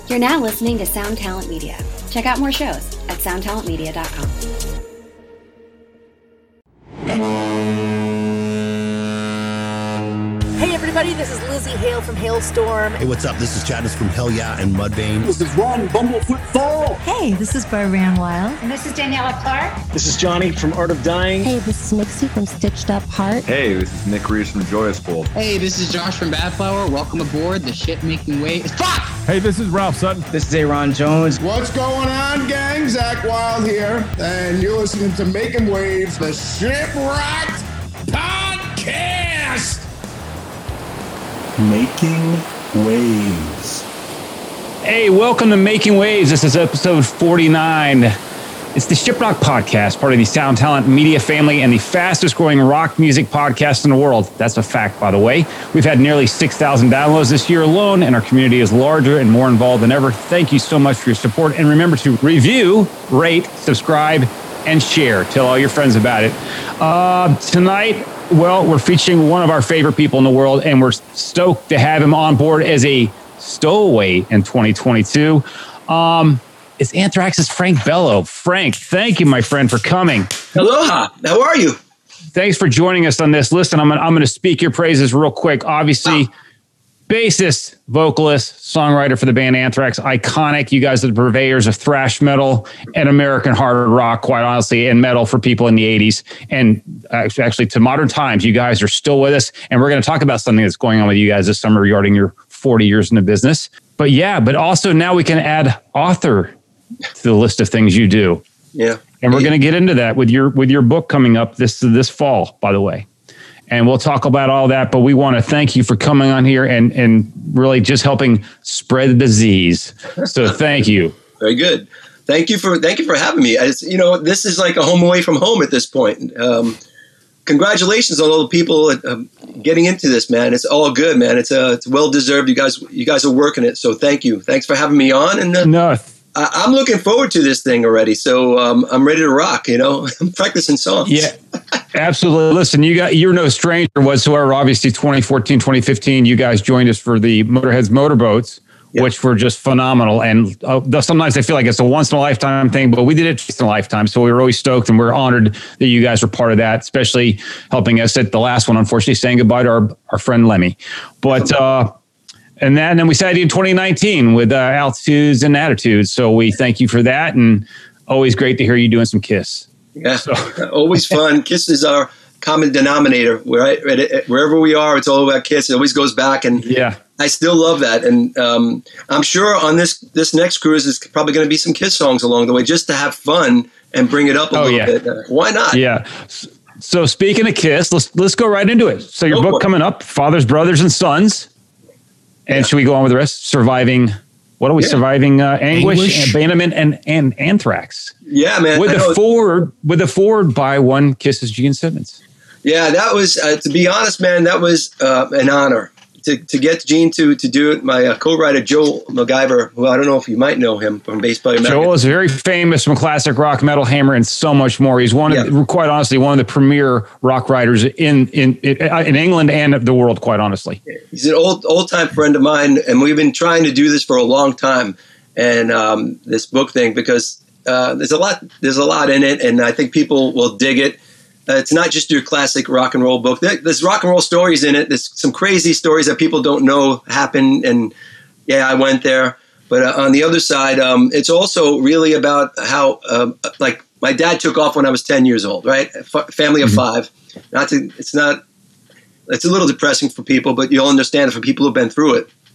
You're now listening to Sound Talent Media. Check out more shows at soundtalentmedia.com. Hey everybody, this is Lizzie Hale from Hailstorm. Hey, what's up? This is Chadis from Hell Yeah and Mudvayne. This is Ron Bumblefoot Fall. Hey, this is Barbara Wild. And this is Daniela Clark. This is Johnny from Art of Dying. Hey, this is Nixie from Stitched Up Heart. Hey, this is Nick Reese from Joyous Bolt. Hey, this is Josh from Badflower. Welcome aboard the shit-making waves. Fuck! Hey, this is Ralph Sutton. This is Aaron Jones. What's going on, gang? Zach Wild here. And you're listening to Making Waves, the Shipwrecked Podcast. Making Waves. Hey, welcome to Making Waves. This is episode 49. It's the Shiprock Podcast, part of the Sound Talent Media family and the fastest growing rock music podcast in the world. That's a fact, by the way. We've had nearly 6,000 downloads this year alone, and our community is larger and more involved than ever. Thank you so much for your support. And remember to review, rate, subscribe, and share. Tell all your friends about it. Tonight, well, we're featuring one of our favorite people in the world, and we're stoked to have him on board as a stowaway in 2022. It's Anthrax's Frank Bello. Frank, thank you, my friend, for coming. Aloha. How are you? Thanks for joining us on this. Listen, I'm going to speak your praises real quick. Obviously, bassist, vocalist, songwriter for the band Anthrax, iconic. You guys are the purveyors of thrash metal and American hard rock, quite honestly, and metal for people in the 80s. And actually to modern times, you guys are still with us. And we're going to talk about something that's going on with you guys this summer regarding your 40 years in the business. But yeah, but also now we can add author to the list of things you do. Yeah. And we're going to get into that with your book coming up this fall, by the way. And we'll talk about all that, but we want to thank you for coming on here and really just helping spread the disease. So thank you. Very good. Thank you for having me. This is like a home away from home at this point. Congratulations on all the people getting into this, man. It's all good, man. It's well deserved. You guys are working it. So thank you. Thanks for having me on. And I'm looking forward to this thing already. So I'm ready to rock. I'm practicing songs. Yeah. Absolutely. Listen, you're no stranger whatsoever. Obviously, 2014, 2015, you guys joined us for the Motorhead's Motorboats, which were just phenomenal. And sometimes I feel like it's a once-in-a-lifetime thing, but we did it twice in a lifetime. So we were always stoked, and we're honored that you guys were part of that, especially helping us at the last one, unfortunately, saying goodbye to our friend Lemmy. But and then we started in 2019 with Altitudes and Attitudes. So we thank you for that, and always great to hear you doing some Kiss. Yeah, always fun. Kiss is our common denominator. Wherever we are, it's all about Kiss. It always goes back, and I still love that. And I'm sure on this next cruise is probably going to be some Kiss songs along the way, just to have fun and bring it up a little bit. Why not? Yeah. So speaking of Kiss, let's go right into it. So your book coming up, Fathers, Brothers, and Sons. And should we go on with the rest? Surviving. What are we surviving? Anguish, abandonment, and Anthrax. Yeah, man. With the forward by one Kiss's Gene Simmons. Yeah, that was to be honest, man. That was an honor to get Gene to do it. My co-writer Joel MacGyver, who I don't know if you might know him from Bass Player Magazine. Joel is very famous from classic rock, Metal Hammer, and so much more. He's quite honestly, one of the premier rock writers in England and the world. Quite honestly, he's an old time friend of mine, and we've been trying to do this for a long time. And this book thing, because there's a lot in it, and I think people will dig it. It's not just your classic rock and roll book. There's rock and roll stories in it. There's some crazy stories that people don't know happened. And I went there. But on the other side, it's also really about how, like, my dad took off when I was 10 years old, right? Family of five. It's a little depressing for people, but you'll understand it for people who've been through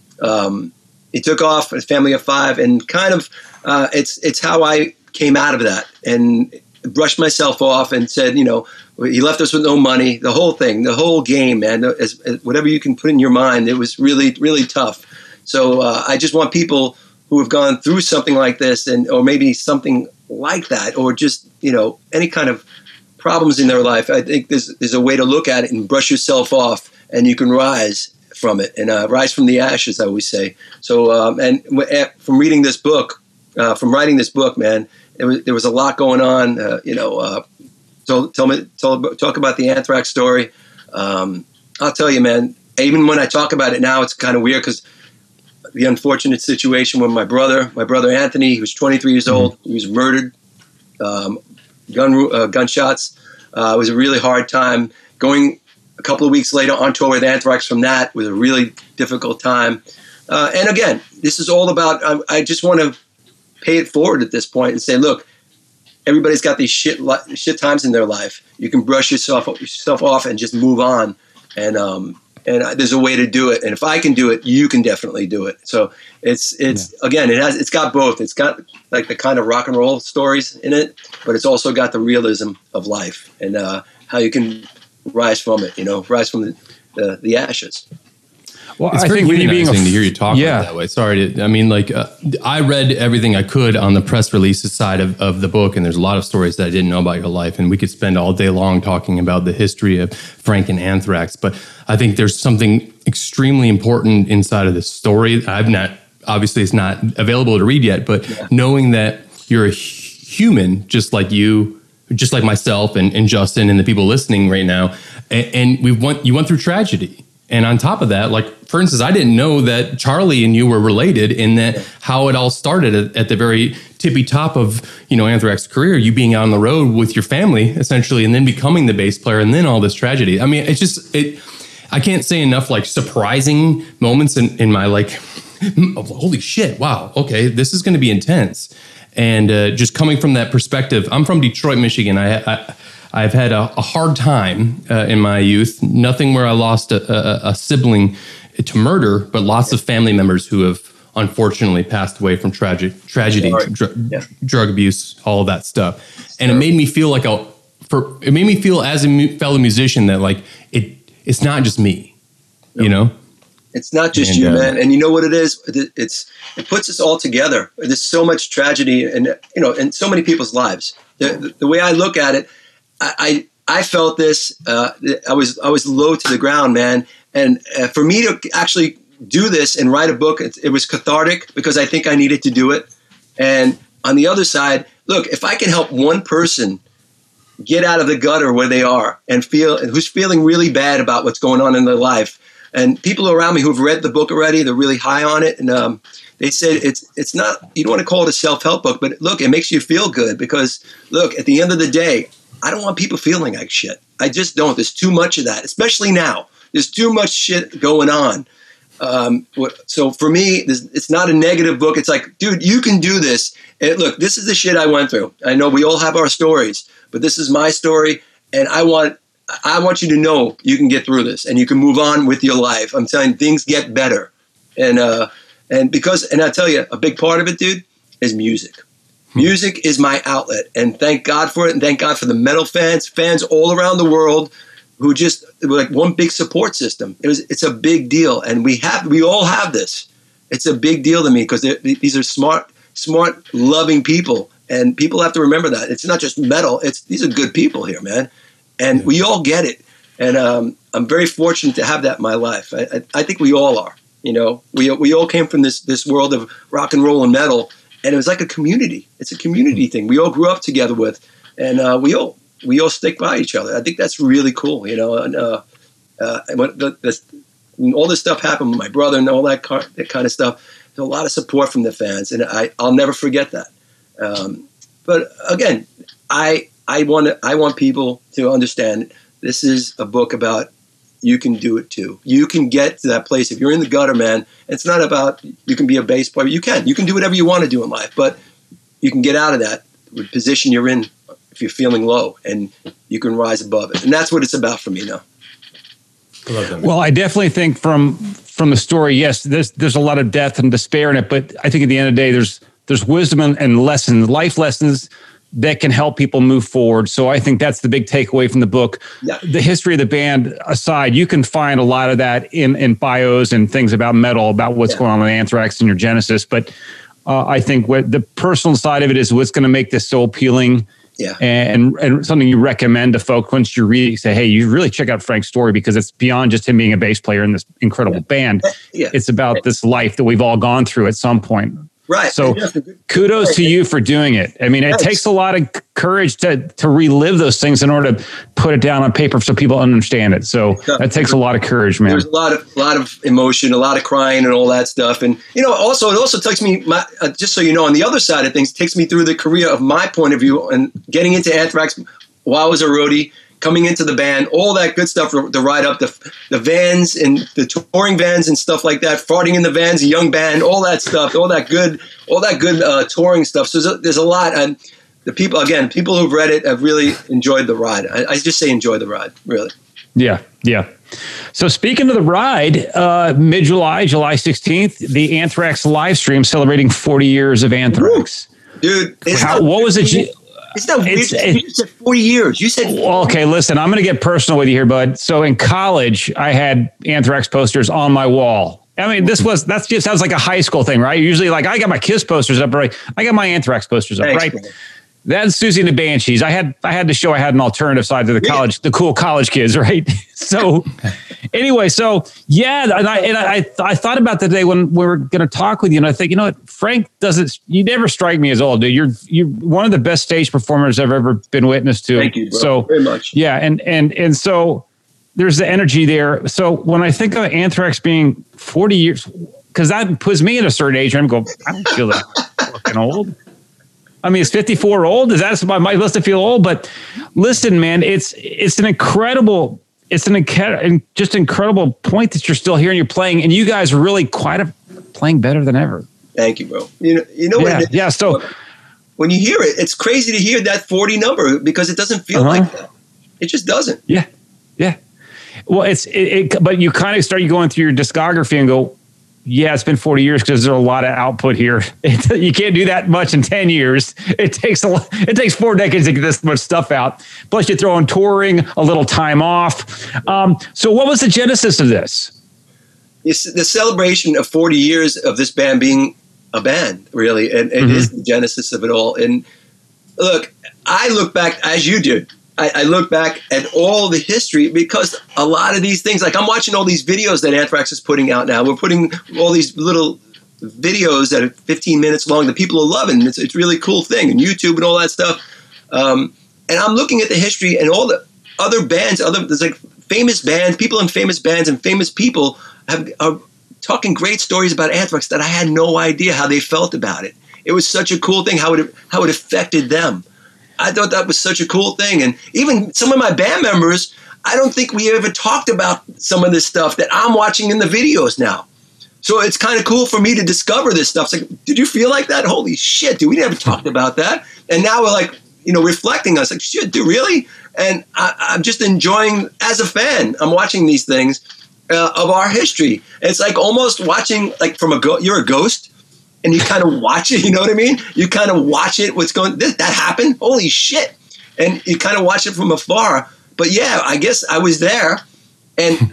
it. He took off, a family of five, and kind of it's how I came out of that and brushed myself off and said, he left us with no money, the whole thing, the whole game, man, as whatever you can put in your mind, it was really, really tough. So I just want people who have gone through something like this or maybe something like that, or just, any kind of problems in their life. I think there's a way to look at it and brush yourself off, and you can rise from it and rise from the ashes, I always say. So, and from reading this book, from writing this book, man, there was a lot going on, So talk about the Anthrax story. I'll tell you, man, even when I talk about it now, it's kind of weird because the unfortunate situation when my brother Anthony, he was 23 years old, he was murdered, gunshots. It was a really hard time. Going a couple of weeks later on tour with Anthrax from that was a really difficult time. And again, this is all about, I just want to pay it forward at this point and say, look, everybody's got these shit times in their life. You can brush yourself off and just move on. And there's a way to do it. And if I can do it, you can definitely do it. So again, it's got both. It's got like the kind of rock and roll stories in it, but it's also got the realism of life and how you can rise from it, rise from the ashes. Well, it's very humanizing to hear you talk about it that way. Sorry, I read everything I could on the press releases side of the book, and there's a lot of stories that I didn't know about your life, and we could spend all day long talking about the history of Frank and Anthrax. But I think there's something extremely important inside of this story. Obviously it's not available to read yet, but knowing that you're a human, just like you, just like myself and Justin and the people listening right now, and you went through tragedy. And on top of that, like, for instance, I didn't know that Charlie and you were related, in that how it all started at the very tippy top of, Anthrax's career, you being out on the road with your family, essentially, and then becoming the bass player, and then all this tragedy. I mean, it's just, I can't say enough, like, surprising moments in my, like, holy shit, wow, okay, this is going to be intense. And just coming from that perspective, I'm from Detroit, Michigan. I've had a hard time in my youth. Nothing where I lost a sibling to murder, but lots of family members who have unfortunately passed away from tragedy, drug abuse, all of that stuff. And it made me feel like as a fellow musician that like it's not just me, It's not just you, man. And you know what it is? It puts us all together. There's so much tragedy and in so many people's lives. The way I look at it, I felt this. I was low to the ground, man. And for me to actually do this and write a book, it was cathartic because I think I needed to do it. And on the other side, look, if I can help one person get out of the gutter where they are and who's feeling really bad about what's going on in their life, and people around me who've read the book already, they're really high on it, and they said it's not. You don't want to call it a self-help book, but look, it makes you feel good because look, at the end of the day, I don't want people feeling like shit. I just don't. There's too much of that, especially now. There's too much shit going on. So for me, it's not a negative book. It's like, dude, you can do this. And look, this is the shit I went through. I know we all have our stories, but this is my story, and I want you to know you can get through this and you can move on with your life. I'm telling you, things get better. And I tell you, a big part of it, dude, is music. Music is my outlet, and thank God for it, and thank God for the metal fans all around the world who just like one big support system. It's a big deal, and we all have this. It's a big deal to me because these are smart, loving people, and people have to remember that it's not just metal. These are good people here, man, and we all get it. And I'm very fortunate to have that in my life. I think we all are. We all came from this world of rock and roll and metal. And it was like a community. It's a community thing we all grew up together with, and we all stick by each other. I think that's really cool, And when all this stuff happened with my brother and all that kind of stuff, there's a lot of support from the fans, and I'll never forget that. But again, I want people to understand this is a book about you can do it too. You can get to that place. If you're in the gutter, man, it's not about you can be a bass player. You can do whatever you want to do in life, but you can get out of that position you're in if you're feeling low, and you can rise above it. And that's what it's about for me now. I love that, well, I definitely think from the story, yes, there's a lot of death and despair in it, but I think at the end of the day, there's wisdom and lessons, life lessons that can help people move forward. So I think that's the big takeaway from the book. Yeah. The history of the band aside, you can find a lot of that in bios and things about metal, about what's going on with Anthrax and your genesis. But I think what the personal side of it is what's going to make this so appealing. Yeah. And something you recommend to folks once you read, say, hey, you really check out Frank's story because it's beyond just him being a bass player in this incredible band. Yeah. It's about this life that we've all gone through at some point. Right. So kudos to you for doing it. I mean, it takes a lot of courage to relive those things in order to put it down on paper so people understand it. So that takes a lot of courage, man. There's a lot of emotion, a lot of crying and all that stuff. And, it also takes me, just so you know, on the other side of things, it takes me through the career of my point of view and getting into Anthrax while I was a roadie, coming into the band, all that good stuff to ride up the vans and the touring vans and stuff like that, farting in the vans, a young band, all that stuff, all that good touring stuff. So there's a lot. And the people who've read it have really enjoyed the ride. I just say enjoy the ride, really. Yeah. So speaking of the ride, mid-July, July 16th, the Anthrax live stream celebrating 40 years of Anthrax. Dude, what was it? It's not weird. You said 40 years. You said 40. Okay, listen, I'm going to get personal with you here, bud. So in college, I had Anthrax posters on my wall. I mean, that just sounds like a high school thing, right? Usually, like, I got my Kiss posters up, right? I got my Anthrax posters up, right? Man. That's Susie and the Banshees. I had to show I had an alternative side to the cool college kids, right? So anyway, I thought about the day when we were going to talk with you, and I think, Frank you never strike me as old, dude. You're one of the best stage performers I've ever been witness to. Thank you, bro. So very much. Yeah, and so there's the energy there. So when I think of Anthrax being 40 years, because that puts me at a certain age, I'm going, I don't feel that fucking old. I mean, is 54 old? Is that my list to feel old? But listen, man, it's an incredible point that you're still here and you're playing, and you guys are really playing better than ever. Thank you, bro. You know what? Yeah. So when you hear it, it's crazy to hear that 40 number because it doesn't feel like that. It just doesn't. Yeah. Well, but you kind of start going through your discography and go, yeah, it's been 40 years because there's a lot of output here. You can't do that much in 10 years. It takes 4 decades to get this much stuff out. Plus, you throw in touring, a little time off. So what was the genesis of this? It's the celebration of 40 years of this band being a band, really. And it is the genesis of it all. And look, I look back, as you did, I look back at all the history because a lot of these things, like I'm watching all these videos that Anthrax is putting out now. We're putting all these little videos that are 15 minutes long that people are loving. It's a really cool thing, and YouTube and all that stuff. And I'm looking at the history and all the other bands, there's like famous bands, people in famous bands and famous people are talking great stories about Anthrax that I had no idea how they felt about it. It was such a cool thing, how it affected them. I thought that was such a cool thing. And even some of my band members, I don't think we ever talked about some of this stuff that I'm watching in the videos now. So it's kind of cool for me to discover this stuff. It's like, did you feel like that? Holy shit, dude, we never talked about that. And now we're like, reflecting. I was like, shit, dude, really? And I'm just enjoying, as a fan, I'm watching these things of our history. It's like almost watching, like you're a ghost. And you kind of watch it, you know what I mean? You kind of watch it, what's going, that happened? Holy shit. And you kind of watch it from afar. But yeah, I guess I was there. And,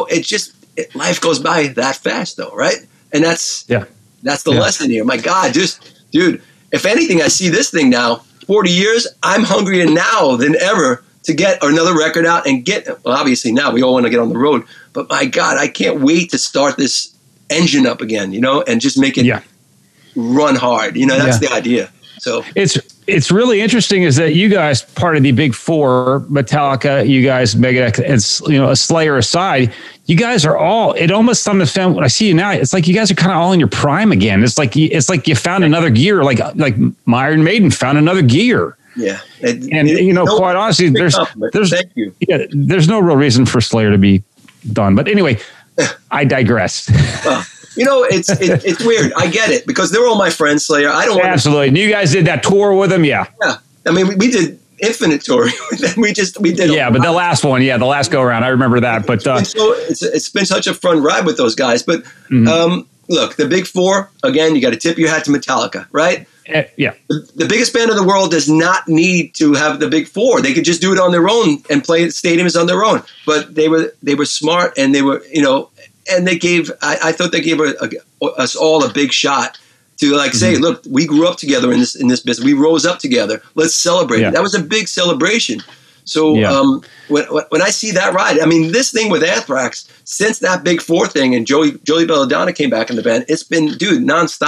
life goes by that fast though, right? And that's the lesson here. My God, dude, if anything, I see this thing now, 40 years, I'm hungrier now than ever to get another record out and obviously now we all want to get on the road. But my God, I can't wait to start this engine up again, and just make it run hard. That's the idea. So it's really interesting is that you guys, part of the big four, Metallica, you guys, Megadeth, and Slayer aside, you guys are all, it almost sometimes when I see you now, it's like you guys are kind of all in your prime again. It's like you found another gear, like Iron Maiden found another gear. Yeah. Quite honestly, thank you. Yeah, there's no real reason for Slayer to be done. But anyway, I digress. Well, it's weird. I get it because they're all my friends, Slayer. I don't absolutely. And you guys did that tour with them, yeah. Yeah, I mean, we did Infinite tour with them. We did. Yeah, but the last one, the last go around, I remember that. But it's been such a fun ride with those guys. But look, the big four again. You got to tip your hat to Metallica, right? Yeah. The biggest band in the world does not need to have the big four. They could just do it on their own and play stadiums on their own. But they were smart and they were and they gave, I thought they gave us all a big shot to say, look, we grew up together in this business. We rose up together. Let's celebrate it. That was a big celebration. So when I see that ride, I mean, this thing with Anthrax, since that big four thing and Joey Belladonna came back in the band, it's been, dude, nonstop.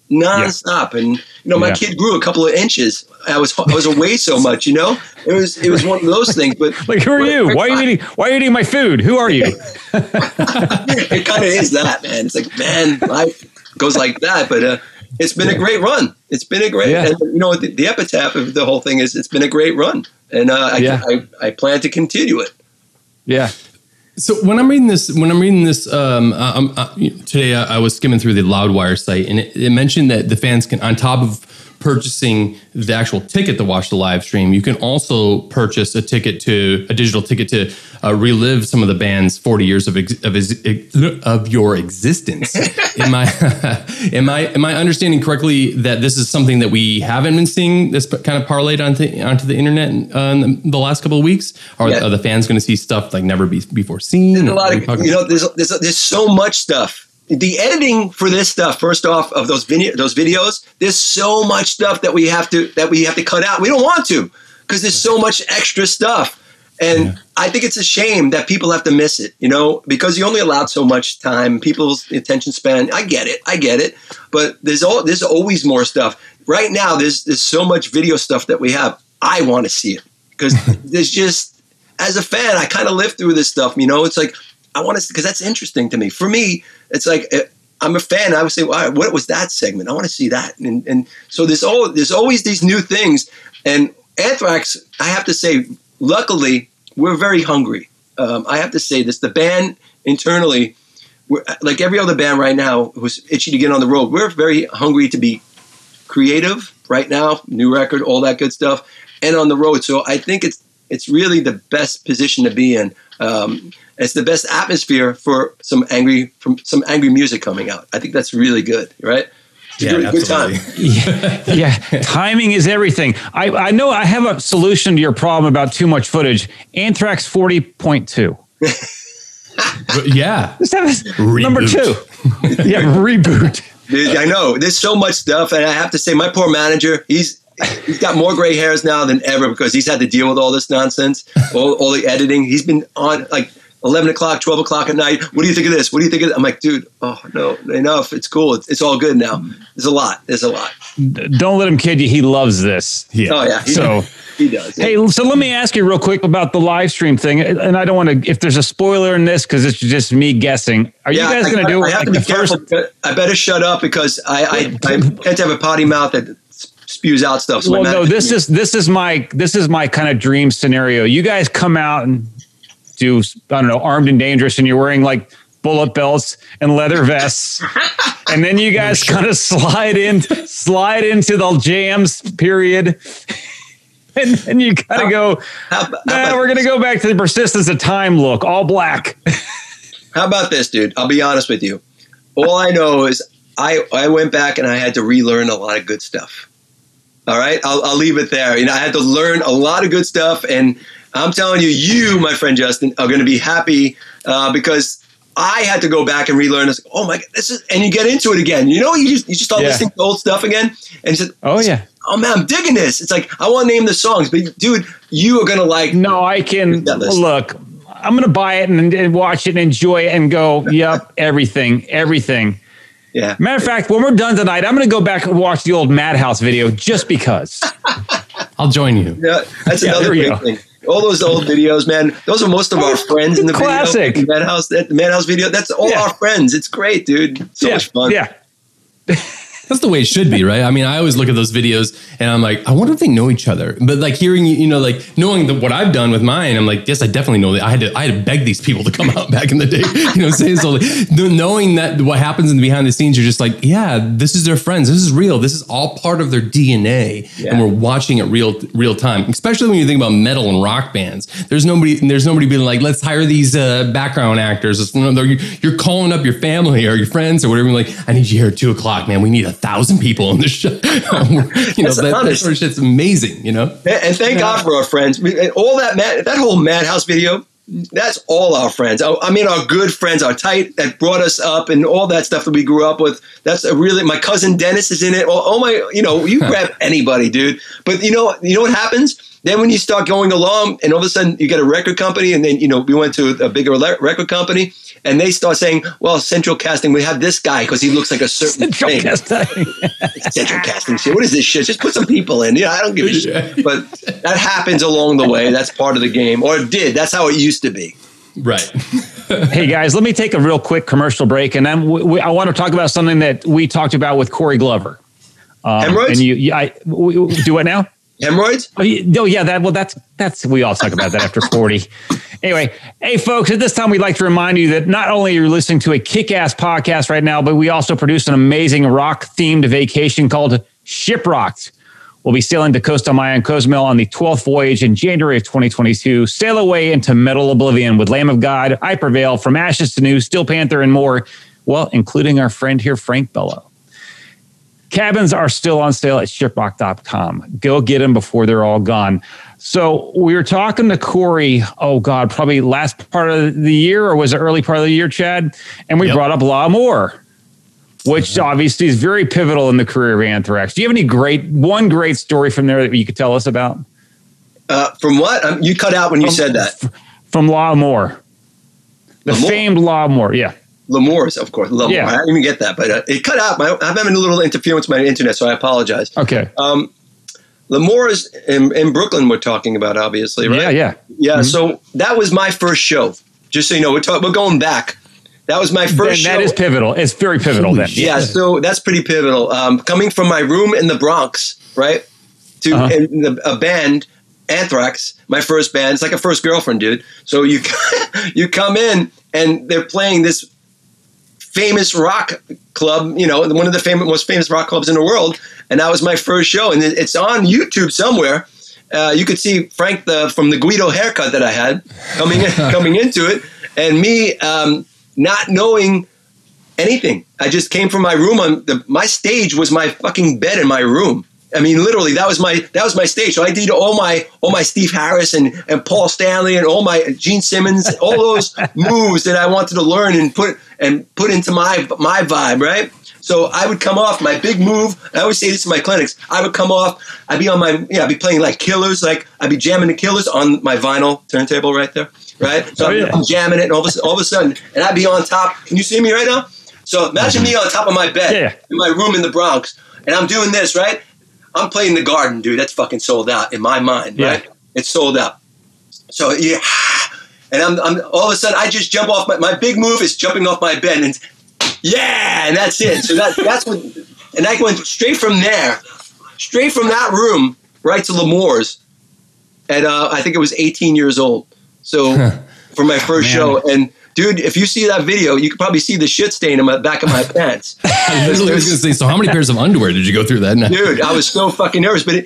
nonstop. And, you know, my kid grew a couple of inches. I was away so much, you know, it was one of those things, but like, who are you? Why are you eating my food? Who are you? It kind of is that, man. It's like, man, life goes like that, but, it's been a great run. It's been a great, and you know, the epitaph of the whole thing is it's been a great run, and I plan to continue it. Yeah. So when I'm reading this, today I was skimming through the Loudwire site, and it mentioned that the fans can, on top of purchasing the actual ticket to watch the live stream, you can also purchase a digital ticket to relive some of the band's 40 years of your existence. Am I understanding correctly that this is something that we haven't been seeing this kind of parlayed onto the internet in the last couple of weeks? Are the fans going to see stuff like never before seen? There's a lot of, you know, there's so much stuff. The editing for this stuff, first off, of those videos, there's so much stuff that we have to cut out. We don't want to, because there's so much extra stuff. And I think it's a shame that people have to miss it, you know, because you're only allowed so much time, people's attention span. I get it. But there's always more stuff. Right now, there's so much video stuff that we have. I want to see it, because there's just, as a fan, I kind of live through this stuff, you know. It's like, I want to, because that's interesting to me. For me, it's like, I'm a fan. I would say, well, what was that segment? I want to see that. And so there's always these new things. And Anthrax, I have to say, luckily, we're very hungry. I have to say this, the band internally, we're, like every other band right now who's itchy to get on the road, we're very hungry to be creative right now, new record, all that good stuff, and on the road. So I think it's really the best position to be in. It's the best atmosphere for some angry music coming out. I think that's really good, right? Good time. Yeah. Timing is everything. I know I have a solution to your problem about too much footage. Anthrax 40.2. Yeah. Number 2. Yeah, reboot. Dude, I know. There's so much stuff. And I have to say, my poor manager, he's got more gray hairs now than ever, because he's had to deal with all this nonsense, all the editing. He's been on like 11 o'clock, 12 o'clock at night. What do you think of this? What do you think of that? I'm like, dude, oh, no, enough. It's cool. It's all good now. There's a lot. Don't let him kid you. He loves this. Yeah. Oh, yeah. He does. Hey, so let me ask you real quick about the live stream thing. And I don't want to, if there's a spoiler in this, because it's just me guessing. Are you guys going to do it? I have to be careful. I better shut up, because I tend to have a potty mouth that spews out stuff. So this is my kind of dream scenario. You guys come out and do, I don't know, Armed and Dangerous, and you're wearing like bullet belts and leather vests, and then you guys kind of slide into the jams period, and you kind of go, we're going to go back to the Persistence of Time look, all black. How about this, dude? I'll be honest with you. All I know is I went back and I had to relearn a lot of good stuff. All right, I'll leave it there. You know, I had to learn a lot of good stuff, and I'm telling you, my friend Justin, are going to be happy because I had to go back and relearn this. Oh my God, and you get into it again. You know, you just start listening to old stuff again, and you said, oh man, I'm digging this. It's like, I want to name the songs, but dude, you are going to like. No, I can look. I'm going to buy it and watch it and enjoy it and go, yep, everything. Yeah. Matter of fact, when we're done tonight, I'm going to go back and watch the old Madhouse video just because. I'll join you. Yeah, that's another big thing. All those old videos, man. Those are most of our friends in the classic video. The Madhouse video. That's all our friends. It's great, dude. So much fun. Yeah. That's the way it should be, right? I mean, I always look at those videos and I'm like, I wonder if they know each other. But like hearing, you know, like knowing what I've done with mine, I'm like, yes, I definitely know that. I had to beg these people to come out back in the day. You know what I'm saying? So like, knowing that what happens in the behind the scenes, you're just like, yeah, this is their friends. This is real. This is all part of their DNA. Yeah. And we're watching it real time. Especially when you think about metal and rock bands. There's nobody being like, let's hire these background actors. You're calling up your family or your friends or whatever. You're like, I need you here at 2:00, man. We need 1,000 people on the show. You know, that sort of shit's amazing, you know? And thank God for our friends. All that whole Madhouse video, that's all our friends. I mean, our good friends, our tight, that brought us up and all that stuff that we grew up with. That's my cousin Dennis is in it. Oh my, you know, you grab anybody, dude. But you know what happens? then when you start going along and all of a sudden you get a record company, and then, we went to a bigger record company and they start saying, well, Central Casting, we have this guy because he looks like a certain thing. Central Casting shit. What is this shit? Just put some people in. I don't give a shit. But that happens along the way. That's part of the game. Or it did. That's how it used to be. Right. Hey, guys, let me take a real quick commercial break. And then I want to talk about something that we talked about with Corey Glover. Hemorrhoids? And do what now? Hemorrhoids? Oh, yeah. That's we all talk about that after 40. Anyway, hey, folks, at this time, we'd like to remind you that not only are you listening to a kick-ass podcast right now, but we also produce an amazing rock-themed vacation called Shiprocked. We'll be sailing to Costa Maya and Cozumel on the 12th voyage in January of 2022. Sail away into metal oblivion with Lamb of God, I Prevail, From Ashes to New, Steel Panther, and more. Well, including our friend here, Frank Bello. Cabins are still on sale at shiprock.com. Go get them before they're all gone. So we were talking to Corey, probably last part of the year, or was it early part of the year, Chad? And we brought up L'Amour, which obviously is very pivotal in the career of Anthrax. Do you have any one great story from there that you could tell us about? From what? You cut out when you said that. From L'Amour. The famed L'Amour, yeah. L'Amour's, of course. L'Amour. Yeah. I didn't even get that, but it cut out. I'm having a little interference with my internet, so I apologize. Okay. L'Amour's in Brooklyn we're talking about, obviously, right? Yeah. Mm-hmm. So that was my first show. Just so you know, we're going back. That was my first show. That is pivotal. It's very pivotal then. Yeah, so that's pretty pivotal. Coming from my room in the Bronx, right, to a band, Anthrax, my first band. It's like a first girlfriend, dude. So you come in and they're playing this famous rock club, one of the most famous rock clubs in the world. And that was my first show. And it's on YouTube somewhere. You could see Frank from the Guido haircut that I had coming into it. And me not knowing anything. I just came from my room. My stage was my fucking bed in my room. I mean, literally, that was my stage. So I did all my Steve Harris and Paul Stanley and all my Gene Simmons, all those moves that I wanted to learn and put into my vibe, right? So I would come off my big move. I always say this in my clinics. I would come off. I'd be I'd be playing like Killers, like I'd be jamming the Killers on my vinyl turntable right there, right? So I'm jamming it, and all of a sudden, and I'd be on top. Can you see me right now? So imagine me on top of my bed in my room in the Bronx, and I'm doing this, right? I'm playing The Garden, dude. That's fucking sold out in my mind, right? Yeah. It's sold out. So and I'm all of a sudden I just jump off. My big move is jumping off my bed, and and that's it. So that's what. And I went straight from that room, right to L'Amour's, at I think it was 18 years old. So for my first show, and dude, if you see that video, you could probably see the shit stain in the back of my pants. I was going to say, so how many pairs of underwear did you go through that night? Dude, I was so fucking nervous. But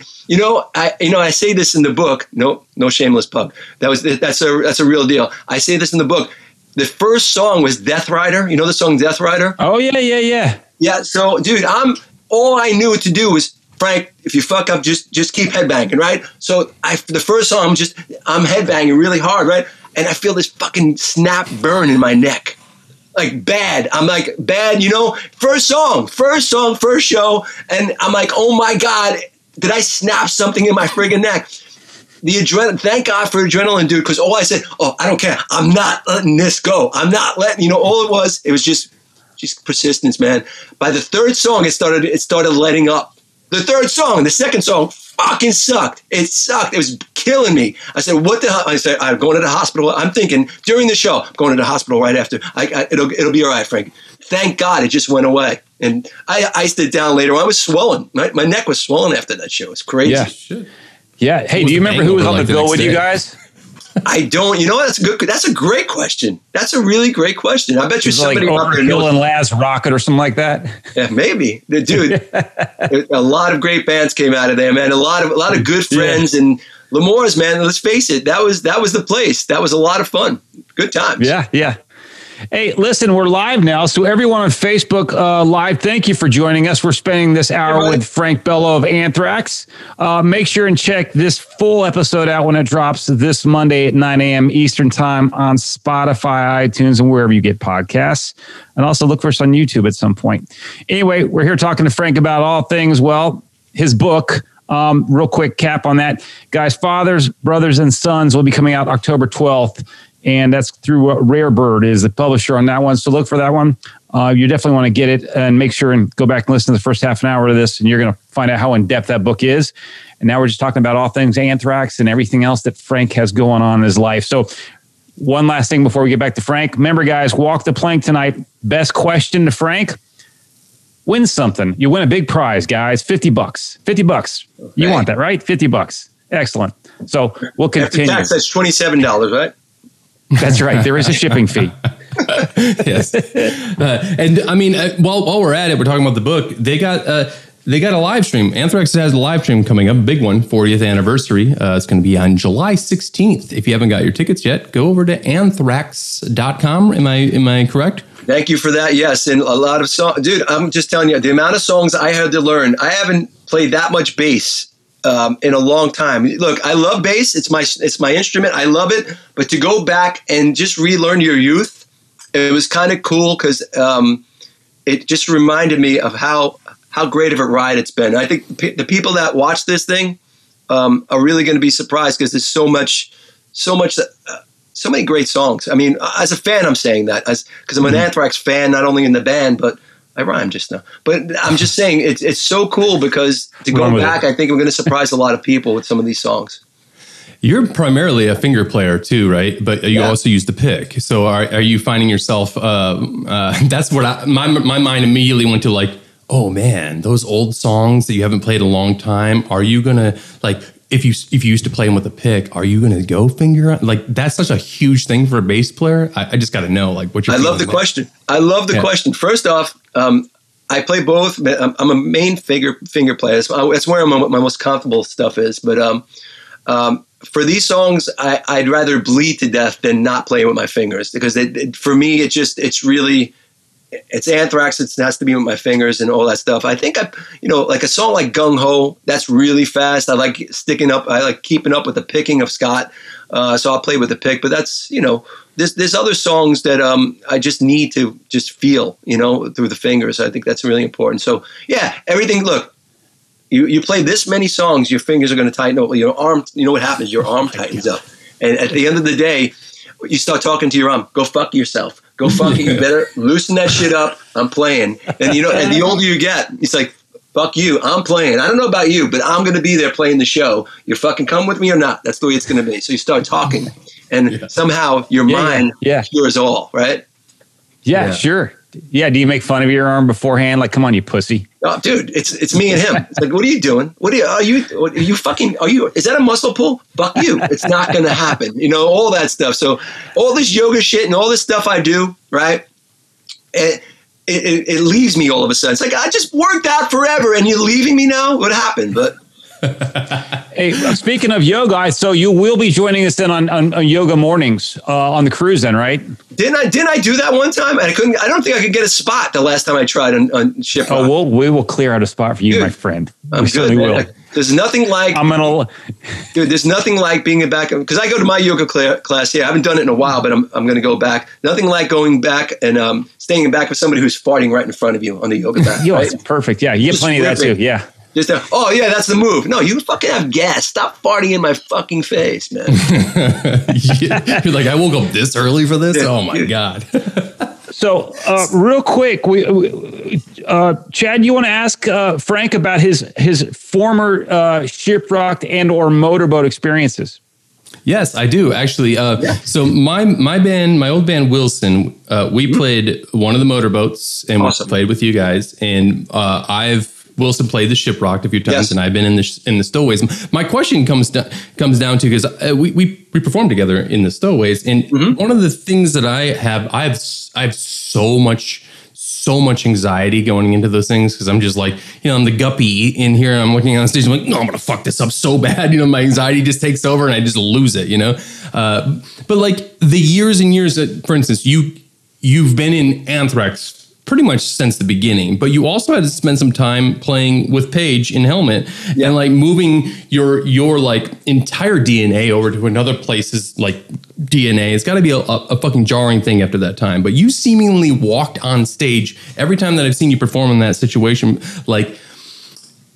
I say this in the book. No shameless plug. That's a real deal. I say this in the book. The first song was Death Rider. You know the song Death Rider? Oh yeah. Yeah. So, dude, all I knew to do was, Frank, if you fuck up, just keep headbanging, right? So the first song, I'm headbanging really hard, right? And I feel this fucking snap burn in my neck. Like bad. I'm like, bad, first song, first show. And I'm like, oh my God, did I snap something in my friggin' neck? The adrenaline, thank God for adrenaline, dude, because all I said, I don't care. I'm not letting this go. I'm not letting, all it was just persistence, man. By the third song, it started letting up. The third song, the second song fucking sucked. It sucked. It was killing me. I said, what the hell? I said, I'm going to the hospital. I'm thinking during the show, I'm going to the hospital right after. It'll be all right, Frank. Thank God it just went away. And I iced it down later. I was swollen. My neck was swollen after that show. It's crazy. Yeah. Shit. Yeah. Hey, do you remember who was on the bill with you guys? I don't. That's a great question. That's a really great question. I bet you somebody out there knows. Overkill and Laz Rocket or something like that. Yeah, maybe. Dude, a lot of great bands came out of there, man. A lot of good friends and L'Amour's, man. Let's face it, that was the place. That was a lot of fun. Good times. Yeah. Hey, listen, we're live now. So everyone on Facebook Live, thank you for joining us. We're spending this hour with Frank Bello of Anthrax. Make sure and check this full episode out when it drops this Monday at 9 a.m. Eastern time on Spotify, iTunes, and wherever you get podcasts. And also look for us on YouTube at some point. Anyway, we're here talking to Frank about all things, his book, Real quick cap on that. Guys, Fathers, Brothers, and Sons will be coming out October 12th. And that's through Rare Bird is the publisher on that one. So look for that one. You definitely want to get it and make sure and go back and listen to the first half an hour of this. And you're going to find out how in-depth that book is. And now we're just talking about all things Anthrax and everything else that Frank has going on in his life. So one last thing before we get back to Frank. Remember, guys, walk the plank tonight. Best question to Frank. Win something. You win a big prize, guys. $50. $50. Okay. You want that, right? $50. Excellent. So we'll continue. After tax, that's $27, right? That's right. There is a shipping fee. Yes. And I mean, while we're at it, we're talking about the book. They got a live stream. Anthrax has a live stream coming up, a big one, 40th anniversary. It's going to be on July 16th. If you haven't got your tickets yet, go over to anthrax.com. Am I correct? Thank you for that. Yes. And a lot of songs. Dude, I'm just telling you, the amount of songs I had to learn. I haven't played that much bass in a long time. Look, I love bass. It's my instrument. I love it. But to go back and just relearn your youth, it was kind of cool because it just reminded me of how great of a ride it's been. I think the people that watch this thing are really going to be surprised because there's so many great songs. I mean, as a fan, I'm saying that because I'm an Anthrax fan, not only in the band, but I rhymed just now. But I'm just saying it's so cool because to go back, I think we're going to surprise a lot of people with some of these songs. You're primarily a finger player too, right? But you also use the pick. So are you finding yourself? That's what my mind immediately went to, like, oh man, those old songs that you haven't played in a long time. Are you gonna, like, if you used to play them with a pick, are you gonna go finger? Like, that's such a huge thing for a bass player. I just got to know, like, what you're. I love the question. I love the question. First off, I play both. I'm a main finger player. That's where my most comfortable stuff is. But for these songs, I'd rather bleed to death than not play with my fingers because for me, it's Anthrax. It has to be with my fingers and all that stuff. I think like a song like Gung Ho, that's really fast. I like keeping up with the picking of Scott. So I'll play with the pick, but that's, there's other songs that I just need to just feel, through the fingers. I think that's really important. So yeah, everything, look, you play this many songs, your fingers are going to tighten up. Your arm, what happens? Your arm tightens up. And at the end of the day, you start talking to your arm, go fuck yourself. Go fuck it. You better loosen that shit up. I'm playing. And and the older you get, it's like, fuck you. I'm playing. I don't know about you, but I'm going to be there playing the show. You fucking come with me or not. That's the way it's going to be. So you start talking and somehow your mind cures all, right? Yeah, sure. Yeah. Do you make fun of your arm beforehand? Like, come on, you pussy. Oh, dude, it's me and him. It's like, what are you doing? Are you is that a muscle pull? Fuck you. It's not going to happen. All that stuff. So all this yoga shit and all this stuff I do, right? It leaves me all of a sudden. It's like, I just worked out forever and you're leaving me now? What happened? But hey, speaking of yoga, so you will be joining us then on yoga mornings on the cruise then, right? Didn't I do that one time? I don't think I could get a spot the last time I tried on Shiprock. Oh, we will clear out a spot for you, dude, my friend. I'm good, man. There's nothing like there's nothing like being back because I go to my yoga class. Yeah, I haven't done it in a while, but I'm going to go back. Nothing like going back and staying back with somebody who's farting right in front of you on the yoga mat. Yo, right? It's perfect. Yeah, you get plenty of that too. Yeah. Just that's the move. No, you fucking have gas. Stop farting in my fucking face, man. You're like, I woke up this early for this? Oh, my God. So real quick, Chad, you want to ask Frank about his former shipwrecked and or motorboat experiences? Yes, I do actually. So my old band Wilson, we played one of the motorboats and we played with you guys, and Wilson played the Shiprocked a few times, and I've been in the Stowaways. My question comes down to because we performed together in the Stowaways, and one of the things that I have so much anxiety going into those things because I'm just like, I'm the guppy in here. And I'm looking on stage. I'm like, no, I'm gonna fuck this up so bad. My anxiety just takes over and I just lose it. But like the years and years that, for instance, you've been in Anthrax pretty much since the beginning, but you also had to spend some time playing with Page in Helmet and like moving your like entire DNA over to another place's like DNA. It's got to be a fucking jarring thing after that time. But you seemingly walked on stage every time that I've seen you perform in that situation. Like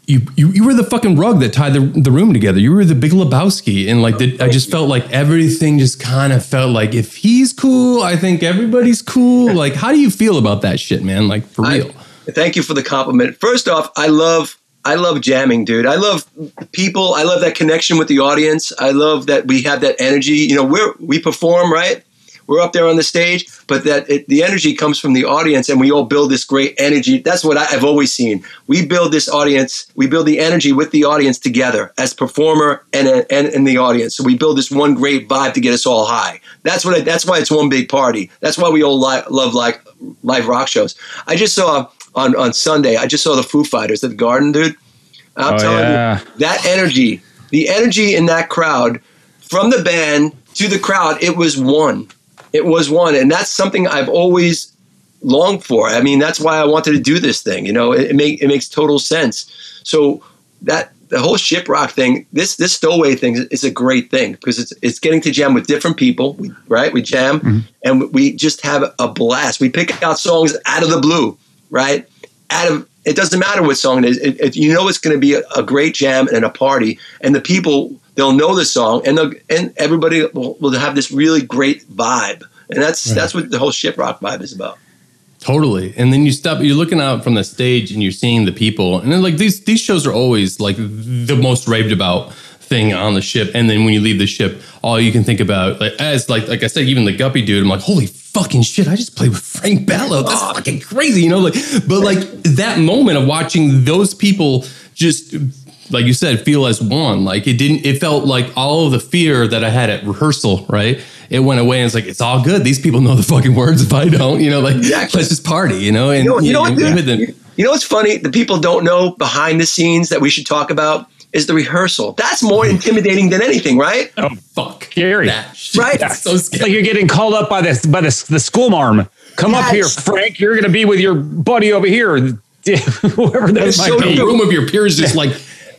you were the fucking rug that tied the room together. You were the Big Lebowski, and like I just felt like everything just kind of felt like if he's cool, I think everybody's cool. Like, how do you feel about that shit, man? Like, for real. Thank you for the compliment. First off, I love jamming, dude. I love people. I love that connection with the audience. I love that we have that energy. You know, we perform, right? We're up there on the stage, but the energy comes from the audience, and we all build this great energy. That's what I've always seen. We build this audience. We build the energy with the audience together as performer and the audience. So we build this one great vibe to get us all high. That's why it's one big party. That's why we all love like live rock shows. I just saw on Sunday. I just saw the Foo Fighters at the Garden, dude. I'm telling you, that energy, the energy in that crowd, from the band to the crowd, it was one. It was one, and that's something I've always longed for. I mean, that's why I wanted to do this thing. You know, it makes total sense. So that the whole Shiprock thing, this Stowaway thing is a great thing because it's getting to jam with different people, right? We jam and we just have a blast. We pick out songs out of the blue, right? It doesn't matter what song it is. You know, it's going to be a great jam and a party, and the people, they'll know the song, and everybody will have this really great vibe, and that's what the whole Shiprock vibe is about. Totally. And then you're looking out from the stage and you're seeing the people, and then like these shows are always like the most raved about thing on the ship. And then when you leave the ship, all you can think about, like I said, even the Guppy dude, I'm like, holy fucking shit, I just played with Frank Bello. That's fucking crazy, you know? Like, but like that moment of watching those people just, like you said, feel as one. Like it felt like all of the fear that I had at rehearsal, right? It went away, and it's like, it's all good. These people know the fucking words. If I don't, you know, like, exactly. Let's just party, you know? And you know what's funny? The people don't know behind the scenes that we should talk about is the rehearsal. That's more intimidating than anything, right? Oh, fuck. Scary. Right? That's so scary. It's like you're getting called up by the school marm. Come up here, Frank. You're going to be with your buddy over here. Whoever that might be. The room of your peers just like,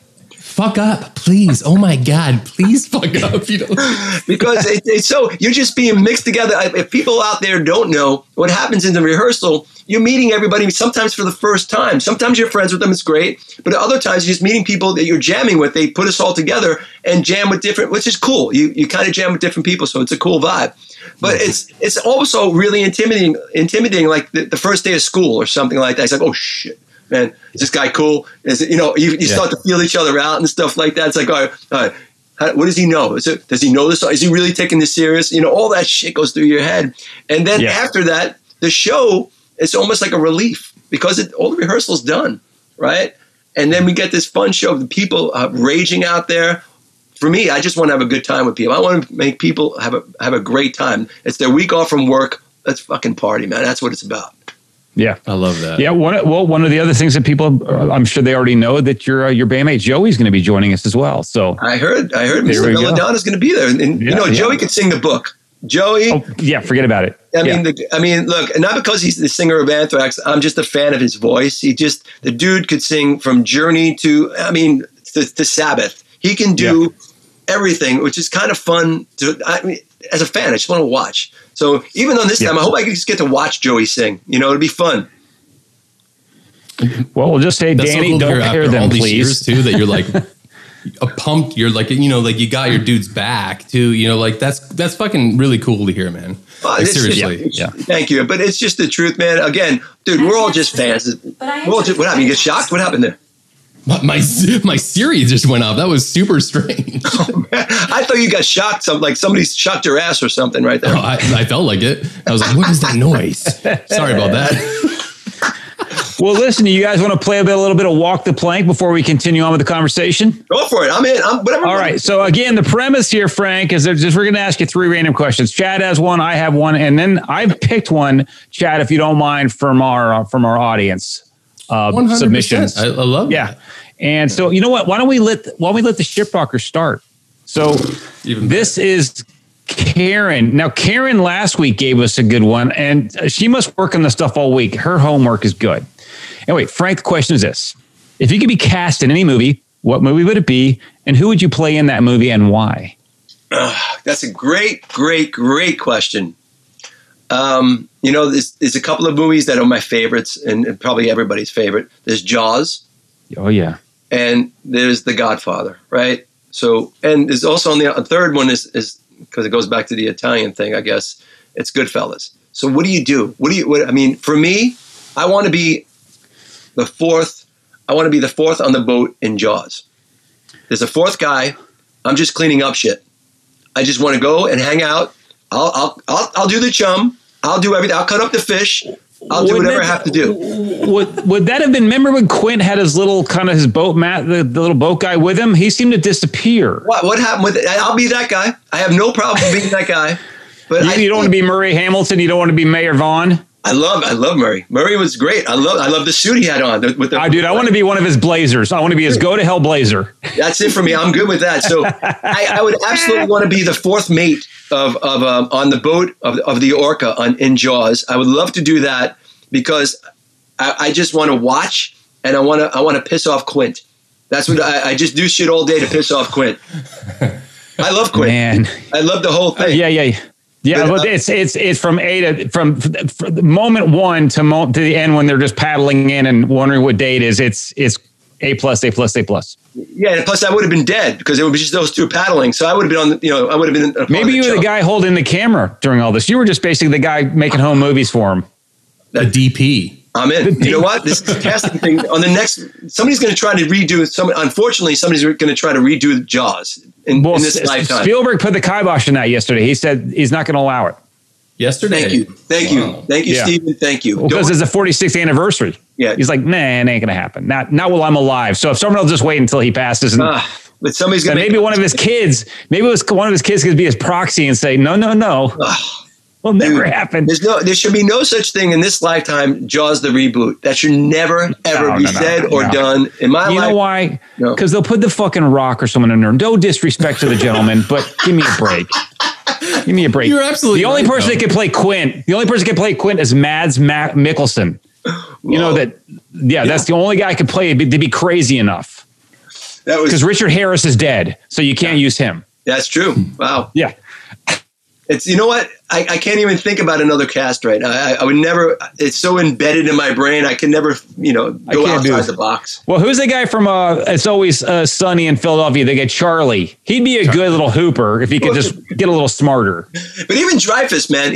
fuck up, please. Oh my God, please fuck up. You know? Because it's so, you're just being mixed together. If people out there don't know what happens in the rehearsal, you're meeting everybody sometimes for the first time. Sometimes you're friends with them, it's great. But other times you're just meeting people that you're jamming with. They put us all together and jam with different, which is cool. You kind of jam with different people, so it's a cool vibe. But it's also really intimidating like the first day of school or something like that. It's like, oh shit. Man, is this guy cool? Is it, you start to feel each other out and stuff like that. It's like, all right, what does he know? Does he know this? Is he really taking this serious? You know, all that shit goes through your head. And then after that, the show, it's almost like a relief because all the rehearsal's done, right? And then we get this fun show of the people raging out there. For me, I just want to have a good time with people. I want to make people have a great time. It's their week off from work. Let's fucking party, man. That's what it's about. Yeah, I love that. Yeah, one of the other things that people, I'm sure they already know that your bandmate Joey's going to be joining us as well. So I heard Mr. Belladonna is going to be there, and Joey could sing the book. Joey, forget about it. I mean, look, not because he's the singer of Anthrax. I'm just a fan of his voice. The dude could sing from Journey to Sabbath. He can do everything, which is kind of fun. As a fan, I just want to watch. So even on this time, I hope I can just get to watch Joey sing. You know, it'd be fun. Well, we'll just say, that's Danny, so cool don't pair them, please. Years too, that you're like pumped. You're like, like you got your dude's back too. You know, like that's fucking really cool to hear, man. Like, seriously, Thank you. But it's just the truth, man. Again, dude, we're all just fans. What happened? You get shocked? What happened there? My Siri just went off. That was super strange. Oh, I thought you got shocked. Like somebody shocked your ass or something right there. Oh, I felt like it. I was like, what is that noise? Sorry about that. Well, listen, you guys want to play a little bit of Walk the Plank before we continue on with the conversation? Go for it. I'm in. Whatever. All right. So again, the premise here, Frank, is we're going to ask you 3 random questions. Chad has one. I have one. And then I've picked one, Chad, if you don't mind, from our audience. 100%. Submissions. I love that. And so, you know what? Why don't we let the Shiprockers start? So this is Karen. Now, Karen last week gave us a good one, and she must work on the stuff all week. Her homework is good. Anyway, Frank, the question is this. If you could be cast in any movie, what movie would it be? And who would you play in that movie and why? That's a great, great, great question. There's a couple of movies that are my favorites and probably everybody's favorite. There's Jaws. Oh, yeah. and there's The Godfather, right? So, and there's also on the third one is because it goes back to the Italian thing, I guess. It's Goodfellas. So what do you do? I mean, for me, I want to be the fourth. I want to be the fourth on the boat in Jaws. There's a fourth guy. I'm just cleaning up shit. I just want to go and hang out. I'll do the chum. I'll do everything. I'll cut up the fish. I'll do whatever I have to do. Would that have been? Remember when Quint had his little kind of his boat, Matt, the little boat guy with him? He seemed to disappear. What happened with it? I'll be that guy. I have no problem being that guy. But you don't want to be Murray Hamilton. You don't want to be Mayor Vaughn. I love Murray. Murray was great. I love the suit he had on. I want to be one of his blazers. I want to be his go to hell blazer. That's it for me. I'm good with that. So I would absolutely want to be the fourth mate of on the boat of the Orca in Jaws. I would love to do that because I just want to watch and I want to piss off Quint. That's what I just do shit all day to piss off Quint. I love Quint. Man. I love the whole thing. Yeah, but it's from from moment one to the end when they're just paddling in and wondering what date is. It's A+. Yeah, and plus I would have been dead because it would be just those two paddling. So I would have been on. I would have been. Maybe you were the guy holding the camera during all this. You were just basically the guy making home movies for him. The DP. I'm in. You know what? This casting thing on the next. Somebody's going to try to redo. Unfortunately, somebody's going to try to redo Jaws in this lifetime. Spielberg put the kibosh in that yesterday. He said he's not going to allow it. Yesterday. Thank you, Stephen. Thank you. Well, because it's the 46th anniversary. Yeah. He's like, nah, it ain't going to happen. Not while I'm alive. So if someone will just wait until he passes, but somebody's going to maybe one of his kids could be his proxy and say, no. Will never happen. There should be no such thing in this lifetime. Jaws the reboot. That should never ever be said or done in my life. You know why? Because they'll put the fucking Rock or someone in there. No disrespect to the gentleman, but give me a break. Give me a break. You're absolutely the only person that can play Quint. The only person that can play Quint is Mads Mikkelsen. You know that? Yeah, that's the only guy who can play to be crazy enough. That was because Richard Harris is dead, so you can't use him. That's true. Wow. Yeah. It's, you know what? I can't even think about another cast right now. I would never, it's so embedded in my brain. I can never, go outside the box. Well, who's the guy from It's Always Sunny in Philadelphia? They get Charlie. He'd be a good little hooper if he could just get a little smarter. But even Dreyfuss, man,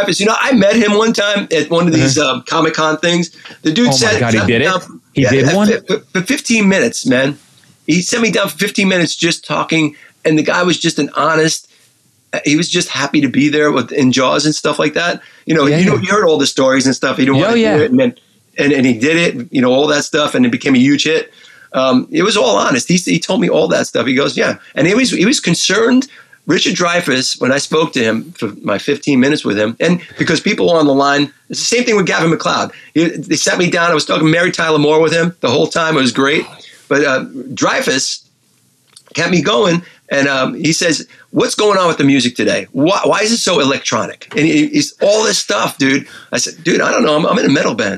I met him one time at one of these Comic-Con things. The dude said, "Oh my God, he did it? He did one? For 15 minutes, man. He sent me down for 15 minutes just talking, and the guy was just an honest, he was just happy to be there in Jaws and stuff like that. You heard all the stories and stuff. He didn't want to do it, and he did it. All that stuff, and it became a huge hit. It was all honest. He told me all that stuff. He goes, yeah, and he was concerned. Richard Dreyfuss, when I spoke to him for my 15 minutes with him, and because people were on the line, it's the same thing with Gavin McLeod. They sat me down. I was talking Mary Tyler Moore with him the whole time. It was great, but Dreyfuss kept me going. And he says, what's going on with the music today? Why is it so electronic? And he's all this stuff, dude. I said, dude, I don't know. I'm in a metal band.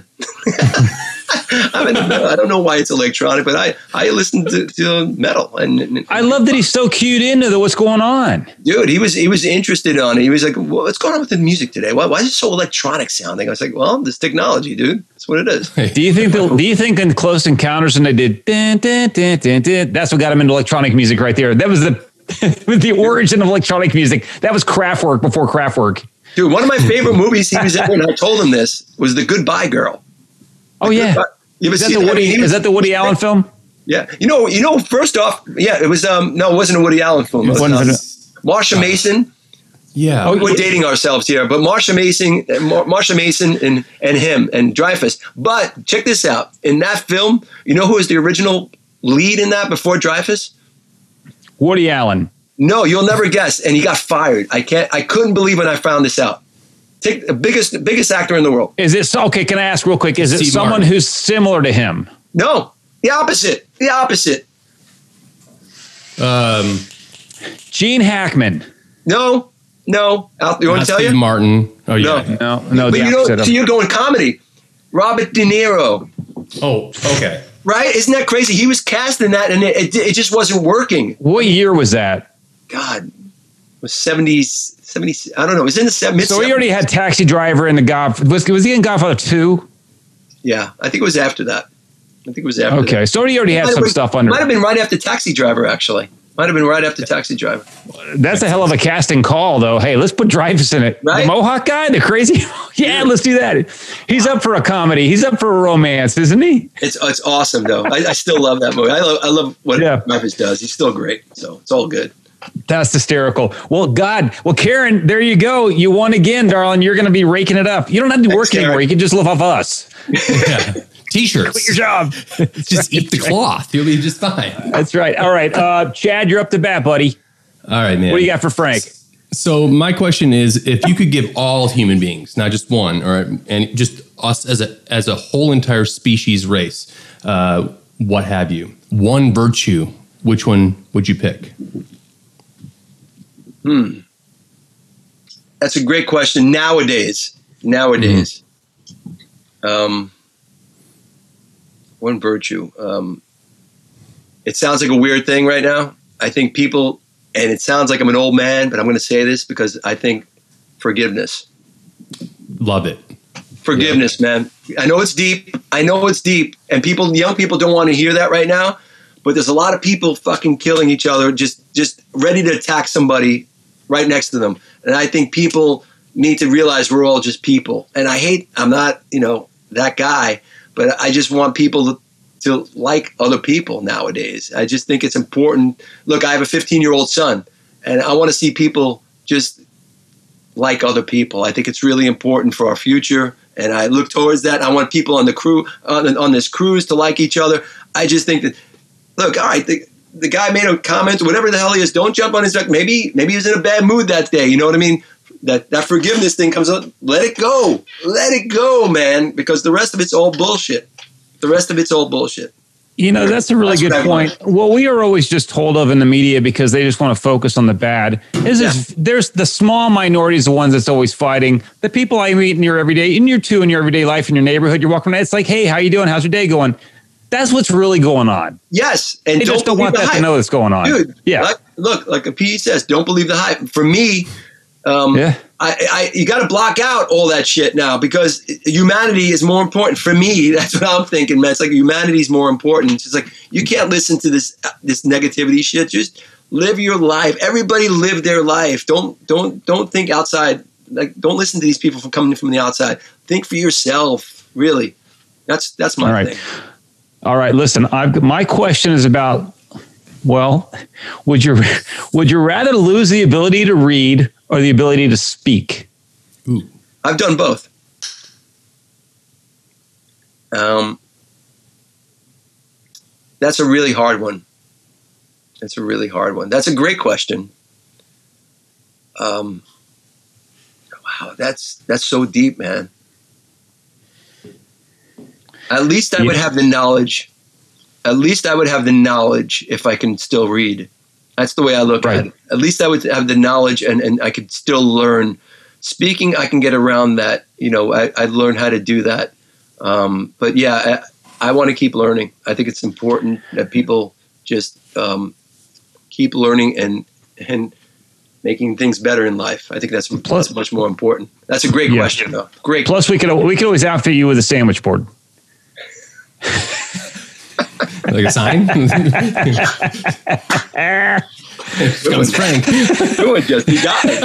I don't know why it's electronic, but I listen to metal. And I love that he's so cued into what's going on. Dude, he was interested on it. He was like, what's going on with the music today? Why is it so electronic sounding? I was like, well, this technology, dude. That's what it is. Do you think in Close Encounters when they did dun, dun, dun, dun, dun, that's what got him into electronic music right there? That was the origin of electronic music. That was Kraftwerk before Kraftwerk. Dude, one of my favorite movies he was in, and I told him this, was The Goodbye Girl. Oh, yeah. Is that the Woody Allen film? Yeah. First off, yeah, it was, no, it wasn't a Woody Allen film. It was Marsha Mason. Yeah. We're dating ourselves here, but Marsha Mason and him and Dreyfuss. But check this out. In that film, you know who was the original lead in that before Dreyfuss? Woody Allen. No, you'll never guess. And he got fired. I couldn't believe when I found this out. Take the biggest actor in the world. Is it okay? Can I ask real quick? Is it someone who's similar to him? No, the opposite. The opposite. Gene Hackman. No. You want to tell you? Steve Martin. Oh yeah. No. But you're going comedy. Robert De Niro. Oh, okay. Right? Isn't that crazy? He was cast in that, and it just wasn't working. What year was that? God, it was 70s. I don't know. It was in the mid-70s. So he already had Taxi Driver and The Godfather. Was he in Godfather 2? Yeah, I think it was after that. I think it was after. Okay, that. so he already had some stuff under. Might have been right after Taxi Driver, actually. Might have been right after Taxi Driver. That's a hell of a casting call, though. Hey, let's put Dreyfuss in it. Right? The Mohawk guy, the crazy. Yeah, let's do that. He's up for a comedy. He's up for a romance, isn't he? It's awesome, though. I still love that movie. I love what Dreyfuss does. He's still great, so it's all good. That's hysterical. Well, Karen, there you go. You won again, darling. You're going to be raking it up. You don't have to work anymore. You can just live off us. Yeah. T-shirts. Quit your job. Just eat the cloth. You'll be just fine. That's right. All right. Chad, you're up to bat, buddy. All right, man. What do you got for Frank? So my question is, if you could give all human beings, not just one, and just us as a whole entire species race, what have you, one virtue, which one would you pick? That's a great question. Nowadays, one virtue. It sounds like a weird thing right now. I think people, and it sounds like I'm an old man, but I'm going to say this because I think forgiveness. Love it. Forgiveness, man. I know it's deep. And young people don't want to hear that right now. But there's a lot of people fucking killing each other, just ready to attack somebody right next to them. And I think people need to realize we're all just people. And I'm not, that guy, but I just want people to like other people nowadays. I just think it's important. Look, I have a 15-year-old son, and I want to see people just like other people. I think it's really important for our future, and I look towards that. I want people on the crew, on this cruise, to like each other. I just think that, look, all right, the guy made a comment, whatever the hell he is, don't jump on his back. Maybe he was in a bad mood that day. You know what I mean? That forgiveness thing comes up. Let it go, man, because the rest of it's all bullshit. That's a really good point. What we are always just told of in the media, because they just want to focus on the bad, there's the small minorities, the ones that's always fighting. The people I meet in your everyday life, in your neighborhood, you're walking around, it's like, hey, how you doing? How's your day going? That's what's really going on. Yes. And they just don't want that to know that's going on. Dude, yeah. Like Pete says, don't believe the hype. For me, you got to block out all that shit now, because humanity is more important. For me, that's what I'm thinking, man. It's like humanity is more important. It's just like, you can't listen to this negativity shit. Just live your life. Everybody live their life. Don't think outside. Like, don't listen to these people from coming from the outside. Think for yourself. Really, that's my thing. All right, listen. My question is about. Well, would you rather lose the ability to read or the ability to speak? Ooh. I've done both. That's a really hard one. That's a great question. Wow, that's so deep, man. At least I would have the knowledge. At least I would have the knowledge if I can still read. That's the way I look at it. At least I would have the knowledge and I could still learn. Speaking, I can get around that. I'd learn how to do that. But yeah, I want to keep learning. I think it's important that people just keep learning and making things better in life. I think that's much more important. That's a great question, though. Great. Plus, we could always outfit you with a sandwich board. Like a sign? Comes Frank. Do it, just you got it.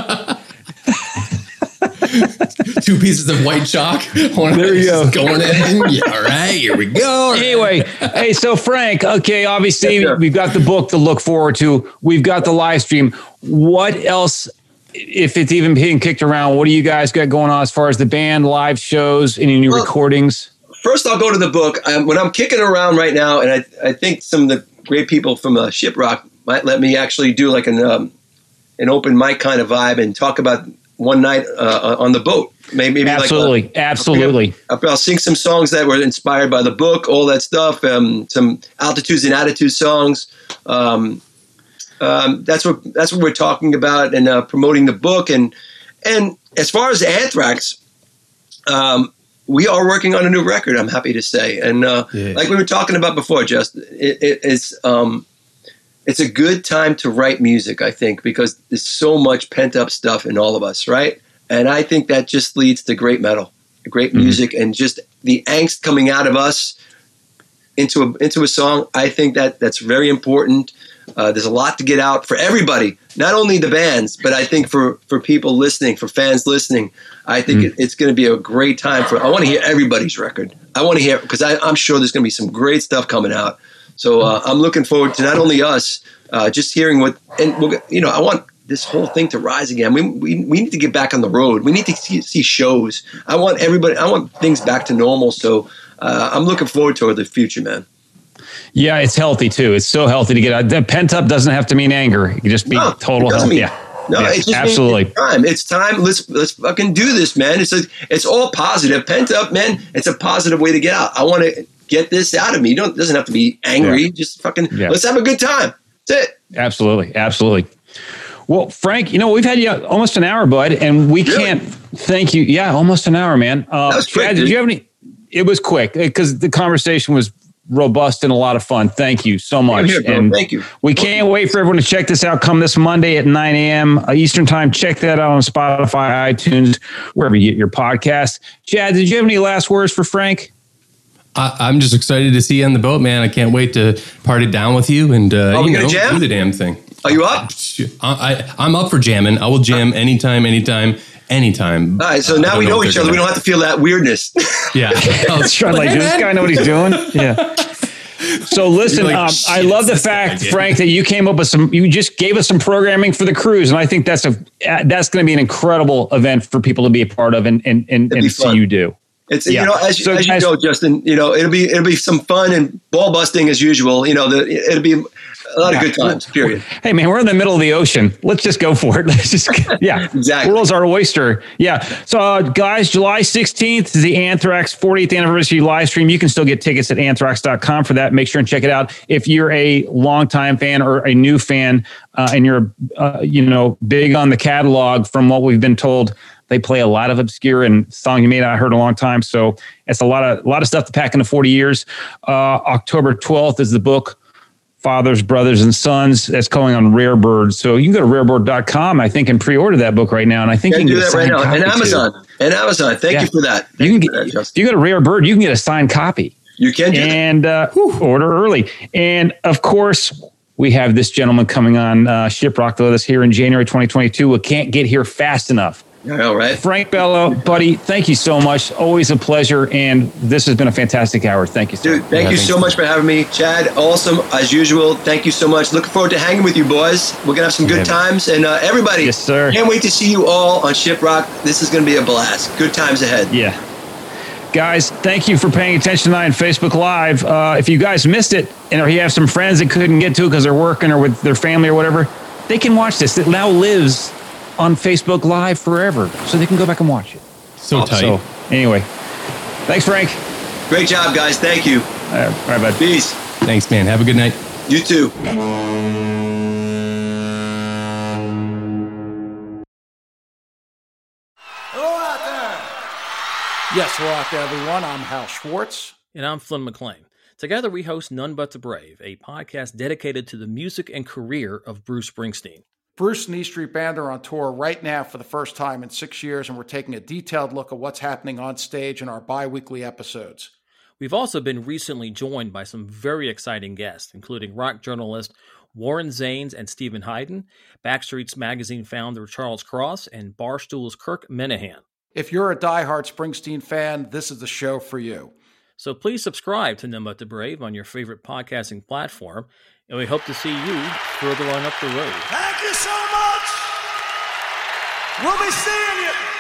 2 pieces of white chalk. There you go. Going in. Yeah, all right, here we go. Anyway, hey, so Frank, okay, obviously we've got the book to look forward to. We've got the live stream. What else, if it's even being kicked around, what do you guys got going on as far as the band, live shows, any new recordings? First, I'll go to the book. When I'm kicking around right now, and I think some of the great people from Shiprock might let me actually do like an open mic kind of vibe and talk about one night on the boat. Maybe absolutely. I'll sing some songs that were inspired by the book, all that stuff. Some altitudes and attitudes songs. That's what we're talking about, and promoting the book. And as far as Anthrax, we are working on a new record, I'm happy to say. And like we were talking about before, it's a good time to write music, I think, because there's so much pent-up stuff in all of us, right? And I think that just leads to great metal, great music, and just the angst coming out of us into a song. I think that's very important. There's a lot to get out for everybody, not only the bands, but I think for people listening, for fans listening. I think it's going to be a great time I want to hear everybody's record. I want to hear, because I'm sure there's going to be some great stuff coming out. So I'm looking forward to not only us, just hearing I want this whole thing to rise again. We need to get back on the road. We need to see shows. I want things back to normal. So I'm looking forward to the future, man. Yeah, it's healthy too. It's so healthy to get out. The pent up doesn't have to mean anger. It can just be total health. It's just absolutely time. It's time. Let's fucking do this, man. It's all positive. Pent up, man. It's a positive way to get out. I want to get this out of me. It doesn't have to be angry. Yeah. Just fucking let's have a good time. That's it. Absolutely. Well, Frank, we've had you almost an hour, bud, and we can't thank you. Yeah, almost an hour, man. That was quick, did you have any? It was quick because the conversation was robust and a lot of fun. Thank you so much. And thank you. We can't wait for everyone to check this out. Come this Monday at 9 a.m. Eastern time. Check that out on Spotify, iTunes, wherever you get your podcasts. Chad, did you have any last words for Frank? I'm just excited to see you on the boat, man. I can't wait to party down with you and do the damn thing. Are you up? I'm up for jamming. I will jam anytime. All right, so now we know each other. We don't have to feel that weirdness. Yeah. Does this guy know what he's doing? Yeah. So listen, I love the fact, Frank, that you came up with you just gave us some programming for the cruise. And I think that's going to be an incredible event for people to be a part of and see you do. It's, as you know, Justin, it'll be some fun and ball busting as usual. It'll be a lot of good times, period. Hey, man, we're in the middle of the ocean. Let's just go for it. Exactly. World's our oyster. Yeah. So, guys, July 16th is the Anthrax 40th anniversary live stream. You can still get tickets at anthrax.com for that. Make sure and check it out. If you're a longtime fan or a new fan and you're, big on the catalog from what we've been told, they play a lot of obscure and songs you may not have heard in a long time. So it's a lot of stuff to pack into 40 years. October 12th is the book, Fathers, Brothers, and Sons. That's going on Rare Bird. So you can go to rarebird.com, I think, and pre-order that book right now. And I think you can do that right now. And Amazon. Thank you for that. If you go to Rare Bird, you can get a signed copy. You can do and order early. And of course, we have this gentleman coming on Shiprock with us here in January 2022. We can't get here fast enough. All right. Frank Bello, buddy, thank you so much. Always a pleasure. And this has been a fantastic hour. Thank you, sir. Dude, thank you so much for having me. Chad, awesome as usual. Thank you so much. Looking forward to hanging with you boys. We're going to have some good times. And everybody, yes, sir. Can't wait to see you all on Shiprock. This is going to be a blast. Good times ahead. Yeah. Guys, thank you for paying attention tonight on Facebook Live. If you guys missed it or you have some friends that couldn't get to it because they're working or with their family or whatever, they can watch this. It now lives on Facebook Live forever, so they can go back and watch it. So tight. So, anyway, thanks, Frank. Great job, guys. Thank you. All right, bud. Peace. Thanks, man. Have a good night. You too. Hello out there. Yes, hello out there, everyone. I'm Hal Schwartz. And I'm Flynn McLean. Together, we host None But the Brave, a podcast dedicated to the music and career of Bruce Springsteen. Bruce and E Street Band are on tour right now for the first time in 6 years, and we're taking a detailed look at what's happening on stage in our bi-weekly episodes. We've also been recently joined by some very exciting guests, including rock journalist Warren Zanes and Stephen Hyden, Backstreet's Magazine founder Charles Cross, and Barstool's Kirk Minahan. If you're a diehard Springsteen fan, this is the show for you. So please subscribe to None But the Brave on your favorite podcasting platform, and we hope to see you further on up the road. Thank you so much. We'll be seeing you.